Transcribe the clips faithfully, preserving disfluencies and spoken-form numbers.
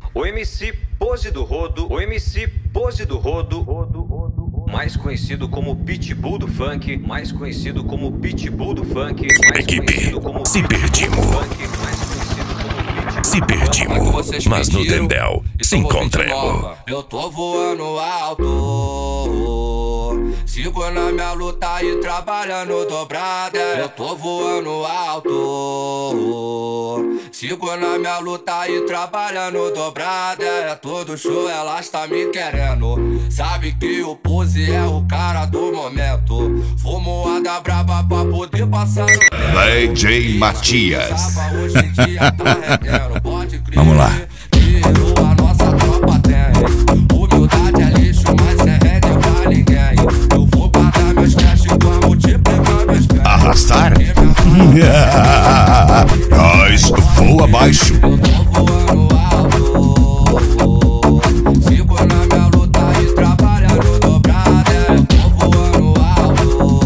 O M C Pose do Rodo, o M C Pose do Rodo, Rodo, Rodo, mais conhecido como Pitbull do Funk, mais conhecido como Pitbull do Funk, mais Equipe, conhecido como se perdimos. Funk, mais conhecido como Pitbull. Se perdimos, mas no Tendel se encontramos. Eu tô voando alto, sigo na minha luta e trabalhando dobrada. Eu tô voando alto, sigo na minha luta e trabalhando dobrada. É todo show, elas tá me querendo. Sabe que o Pose é o cara do momento. Fumoada braba pra poder passar no tempo. D J Matias. Hoje em dia tá rendendo, pode crer. Vamos lá. Dinheiro a nossa tropa tem. Humildade é lixo, mas é rede pra ninguém. Eu vou pagar meus cash, vou multiplicar meus bens. Arrastar? Nós voa abaixo. Eu tô voando alto, sigo na minha luta e trabalhando dobrada. Eu tô voando alto,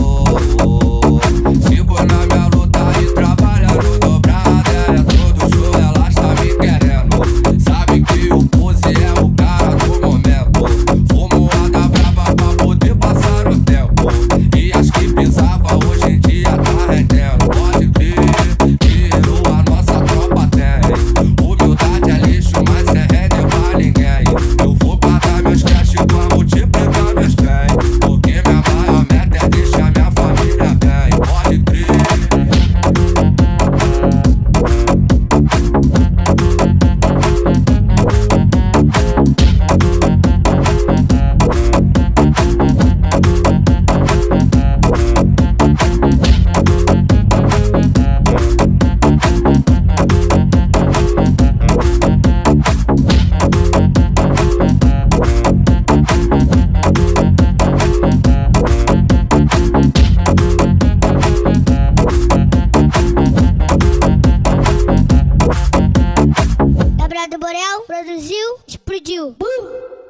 sigo na minha luta e trabalhando dobrada. É todo show, elas tá me querendo. Sabe que o Pose é o cara do momento. Fumoada braba pra poder passar o tempo. E as que pisava hoje em dia tá rendendo. Pode crer, dinheiro a nossa tropa tem. Humildade é lixo, mas é rede pra ninguém. Eu vou pagar meus cash pra multiplicar meus bens. Porque minha maior meta é deixar minha família bem. Pode crer. Gabriel do Borel produziu, explodiu. Uh!